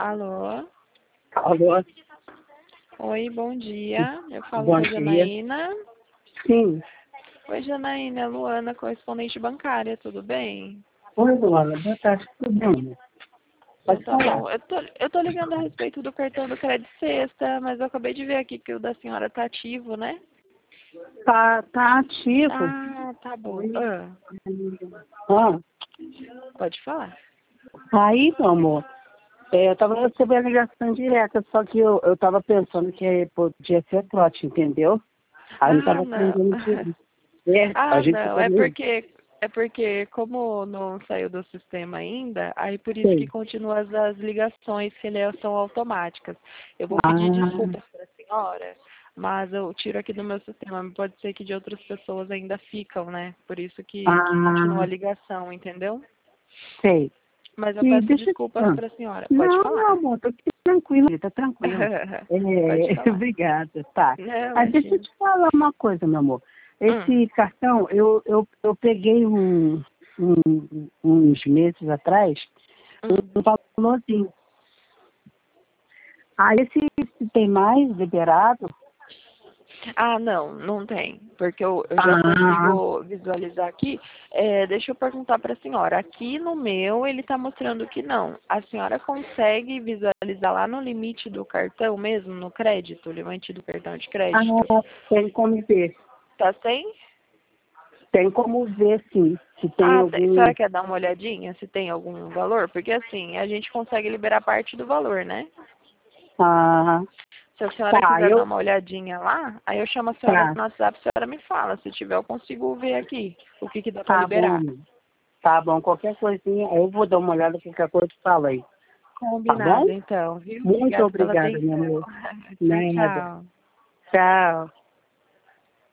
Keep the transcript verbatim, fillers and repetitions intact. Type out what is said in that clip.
Alô? Alô? Oi, bom dia. Eu falo Bom com a dia. Janaína. Sim. Oi, Janaína, é Luana, correspondente bancária, tudo bem? Oi, Luana. Boa tarde. Tudo bem? Então Pode tá falar. bom. Eu tô, eu tô ligando a respeito do cartão do Crédito Sexta, mas eu acabei de ver aqui que o da senhora tá ativo, né? Tá, tá ativo. Ah, tá bom. Ah, Ah, pode falar. aí, meu amor, é, eu tava recebendo a ligação direta, só que eu, eu tava pensando que podia ser trote, entendeu? Aí não Ah, tava não. aprendendo direito. É, a Ah, gente não. É também porque é porque como não saiu do sistema ainda, aí por isso que sei. continuam as, as ligações que elas são automáticas. Eu vou pedir Ah, desculpas para a senhora, mas eu tiro aqui do meu sistema. Pode ser que de outras pessoas ainda ficam, né? Por isso que, que continua a ah, ligação, entendeu? sei. Mas eu E peço deixa eu... desculpas ah, para a senhora. Pode Não, meu falar. amor, tô aqui tranquilo, tá tranquilo. Pode É, falar. obrigada, tá. Não, Mas deixa eu imagina. te falar uma coisa, meu amor. Hum, Esse cartão, eu, eu, eu peguei um, um- uns meses atrás, hum. um valorzinho. Aí esse se tem mais liberado? Ah, não, não tem, porque eu, eu já Ah, consigo visualizar aqui. É, deixa eu perguntar para a senhora. Aqui no meu ele está mostrando que não. A senhora consegue visualizar lá no limite do cartão mesmo, no crédito, limite do cartão de crédito? ah, tem como ver. Tá sem? Tem como ver, sim, se tem Ah, tem. A algum... senhora quer dar uma olhadinha se tem algum valor? Porque assim, a gente consegue liberar parte do valor, né? Ah, Se a senhora tá, quiser dar eu... uma olhadinha lá, aí eu chamo a senhora Tá, no WhatsApp, a senhora me fala. Se tiver, eu consigo ver aqui o que, que dá para tá liberar. bom. Tá bom, qualquer coisinha, eu vou dar uma olhada, qualquer coisa eu falo aí. Tá bom? Combinado, então, viu? Muito Obrigada pela obrigada, meu atenção. amor. Tchau, Nada. tchau. Tchau.